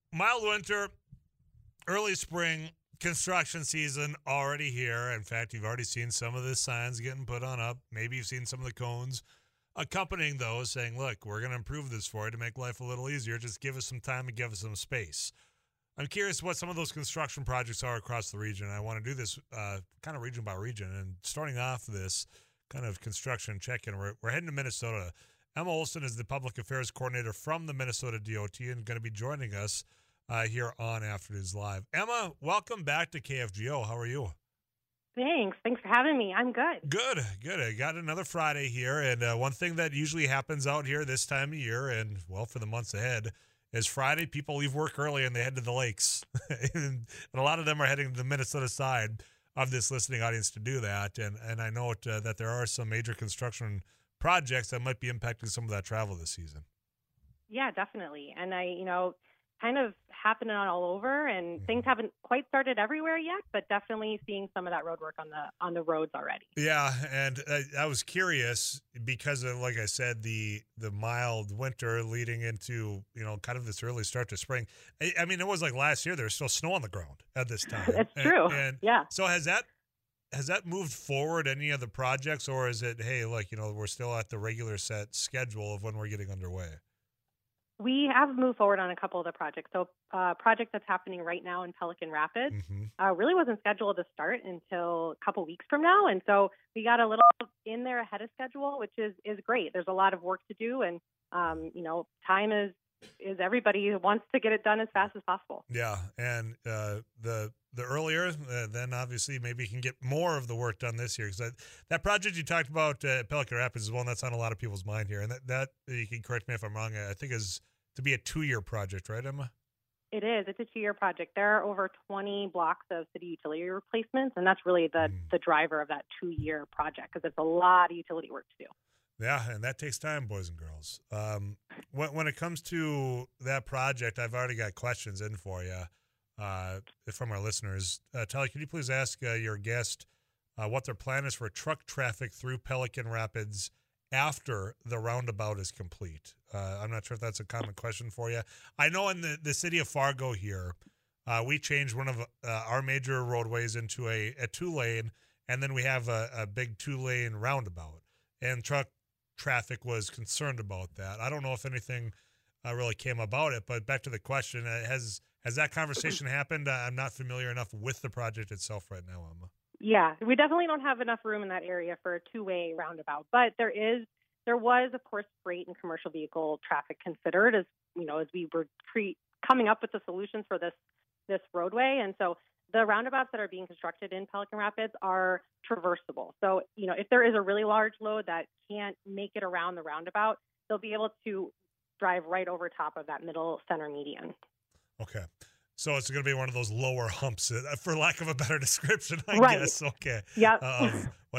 Mild winter, early spring, construction season already here. In fact, you've already seen some of the signs getting put on up. Maybe you've seen some of the cones accompanying those saying, look, we're going to improve this for you to make life a little easier. Just give us some time and give us some space. I'm curious what some of those construction projects are across the region. I want to do this kind of region by region. And starting off this kind of construction check-in, we're heading to Minnesota. Emma Olson is the public affairs coordinator from the Minnesota DOT and going to be joining us here on Afternoons Live. Emma, welcome back to KFGO. How are you? Thanks for having me. I'm good. Good. I got another Friday here, and one thing that usually happens out here this time of year, and well, for the months ahead, is Friday people leave work early and they head to the lakes, and a lot of them are heading to the Minnesota side of this listening audience to do that. And I know that there are some major construction projects that might be impacting some of that travel this season. Yeah, definitely. And kind of happening all over, and things haven't quite started everywhere yet, but definitely seeing some of that road work on the roads already. Yeah, and I was curious because of, like I said, the mild winter leading into, kind of this early start to spring. I mean, it was like last year, there was still snow on the ground at this time. It's true. And yeah. So has that moved forward any of the projects, or is it, hey, we're still at the regular set schedule of when we're getting underway? We have moved forward on a couple of the projects. So project that's happening right now in Pelican Rapids really wasn't scheduled to start until a couple weeks from now. And so we got a little in there ahead of schedule, which is great. There's a lot of work to do. And, time is everybody wants to get it done as fast as possible. Yeah. And the earlier, then obviously maybe you can get more of the work done this year. Because that project you talked about at Pelican Rapids is one that's on a lot of people's mind here. And that you can correct me if I'm wrong, I think is to be a 2-year project, right, Emma? It is. It's a 2-year project. There are over 20 blocks of city utility replacements, and that's really the driver of that 2-year project because it's a lot of utility work to do. Yeah, and that takes time, boys and girls. When it comes to that project, I've already got questions in for you from our listeners. Tally, can you please ask your guest what their plan is for truck traffic through Pelican Rapids after the roundabout is complete? I'm not sure if that's a common question for you. I know in the city of Fargo here, we changed one of our major roadways into a 2-lane, and then we have a big 2-lane roundabout. And truck traffic was concerned about that. I don't know if anything really came about it, but back to the question, has that conversation happened? I'm not familiar enough with the project itself right now, Emma. Yeah, we definitely don't have enough room in that area for a 2-way roundabout, but there was, of course, freight and commercial vehicle traffic considered as we were coming up with the solutions for this roadway. And so the roundabouts that are being constructed in Pelican Rapids are traversable. So, if there is a really large load that can't make it around the roundabout, they'll be able to drive right over top of that middle center median. Okay. So it's going to be one of those lower humps, for lack of a better description, I guess. Okay. Yeah.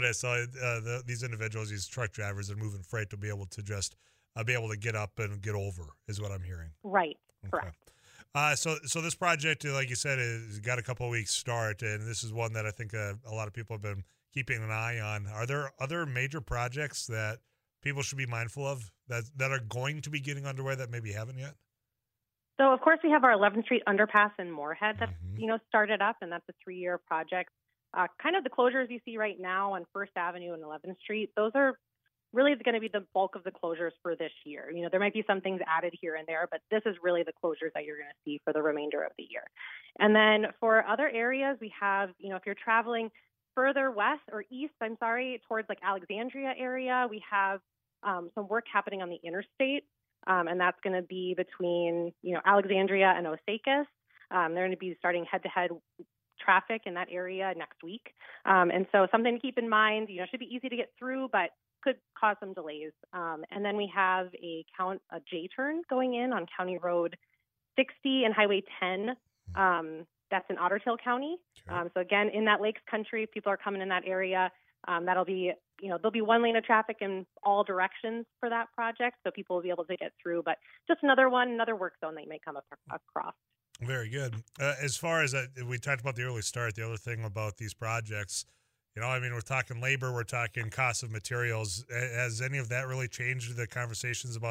These individuals, these truck drivers, are moving freight to be able to just be able to get up and get over, is what I'm hearing. Right. Okay. Correct. So this project, like you said, has got a couple of weeks start, and this is one that I think a lot of people have been keeping an eye on. Are there other major projects that people should be mindful of that are going to be getting underway that maybe haven't yet? So, of course, we have our 11th Street underpass in Moorhead that, started up, and that's a 3-year project. Kind of the closures you see right now on First Avenue and 11th Street, those are really going to be the bulk of the closures for this year. There might be some things added here and there, but this is really the closures that you're going to see for the remainder of the year. And then for other areas, we have, if you're traveling further towards like Alexandria area, we have some work happening on the interstate. And that's going to be between, Alexandria and Osakis. They're going to be starting head-to-head traffic in that area next week. And so something to keep in mind, should be easy to get through, but could cause some delays. And then we have a J-turn going in on County Road 60 and Highway 10. That's in Otter Tail County. Okay. So again, in that Lakes country, if people are coming in that area, that'll be there'll be 1 lane of traffic in all directions for that project, so people will be able to get through. But just another work zone that you may come across. Very good. As far as we talked about the early start, the other thing about these projects, we're talking labor, we're talking cost of materials. Has any of that really changed the conversations about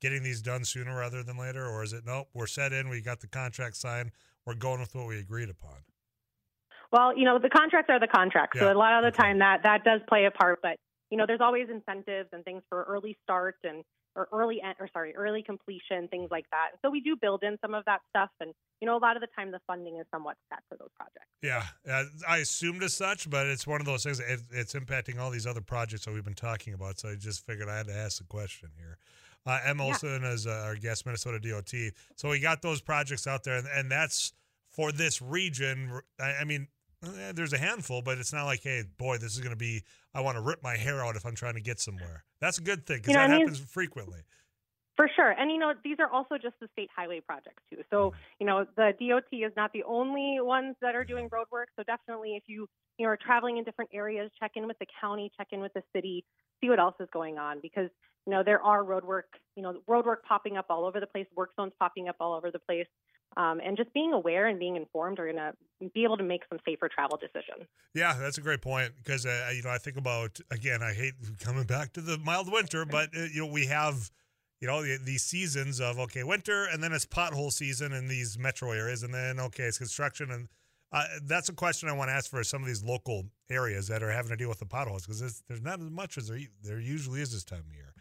getting these done sooner rather than later, or is it nope, we're set in, we got the contract signed, we're going with what we agreed upon? Well, the contracts are the contracts. Yeah. So a lot of the time that does play a part, but there's always incentives and things for early start and or early completion, things like that. So we do build in some of that stuff, and a lot of the time the funding is somewhat set for those projects. Yeah, I assumed as such, but it's one of those things. It's impacting all these other projects that we've been talking about. So I just figured I had to ask the question here. Emma Olson is our guest, Minnesota DOT. So we got those projects out there, and that's for this region. I mean, there's a handful, but it's not like, hey, boy, this is going to be, I want to rip my hair out if I'm trying to get somewhere. That's a good thing because that happens frequently. For sure. And, these are also just the state highway projects, too. So, the DOT is not the only ones that are doing road work. So definitely if you are traveling in different areas, check in with the county, check in with the city, see what else is going on because, there are road work popping up all over the place, work zones popping up all over the place. And just being aware and being informed are going to be able to make some safer travel decisions. Yeah, that's a great point because, I think about, again, I hate coming back to the mild winter, but, we have, these seasons of, okay, winter, and then it's pothole season in these metro areas, and then, okay, it's construction. And that's a question I want to ask for some of these local areas that are having to deal with the potholes because there's not as much as there usually is this time of year.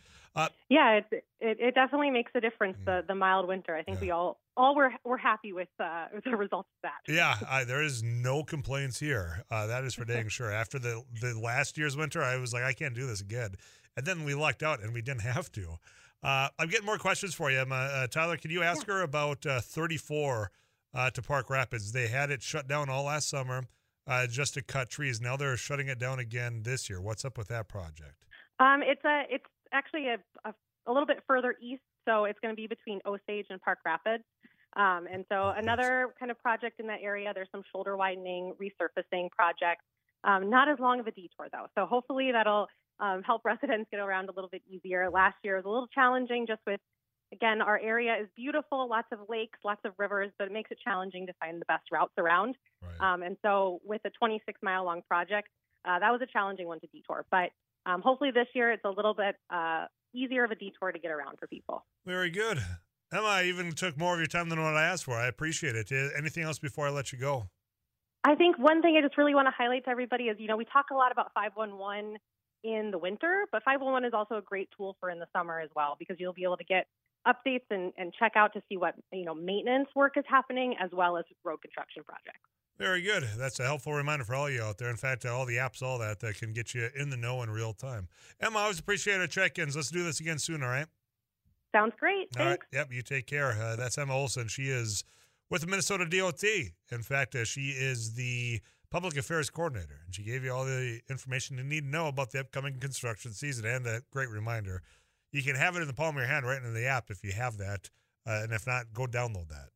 It definitely makes a difference, the mild winter. I think we all we're happy with the results of that. Yeah, there is no complaints here. That is for dang sure. After the last year's winter, I was like, I can't do this again. And then we lucked out and we didn't have to. I'm getting more questions for you. Tyler, can you ask her about 34 to Park Rapids? They had it shut down all last summer just to cut trees. Now they're shutting it down again this year. What's up with that project? It's actually a little bit further east, so it's going to be between Osage and Park Rapids. And so another kind of project in that area, there's some shoulder widening, resurfacing projects. Not as long of a detour, though. So hopefully that'll help residents get around a little bit easier. Last year was a little challenging just with, again, our area is beautiful, lots of lakes, lots of rivers, but it makes it challenging to find the best routes around. Right. And so with a 26-mile-long project, that was a challenging one to detour. But hopefully this year it's a little bit easier of a detour to get around for people. Very good. Emma, I even took more of your time than what I asked for. I appreciate it. Anything else before I let you go? I think one thing I just really want to highlight to everybody is, we talk a lot about 511 in the winter, but 511 is also a great tool for in the summer as well, because you'll be able to get updates and check out to see what, maintenance work is happening as well as road construction projects. Very good. That's a helpful reminder for all you out there. In fact, all the apps, all that can get you in the know in real time. Emma, I always appreciate our check-ins. Let's do this again soon, all right? Sounds great. Thanks. All right. Yep, you take care. That's Emma Olson. She is with the Minnesota DOT. In fact, she is the public affairs coordinator, and she gave you all the information you need to know about the upcoming construction season. And a great reminder, you can have it in the palm of your hand right in the app if you have that. And if not, go download that.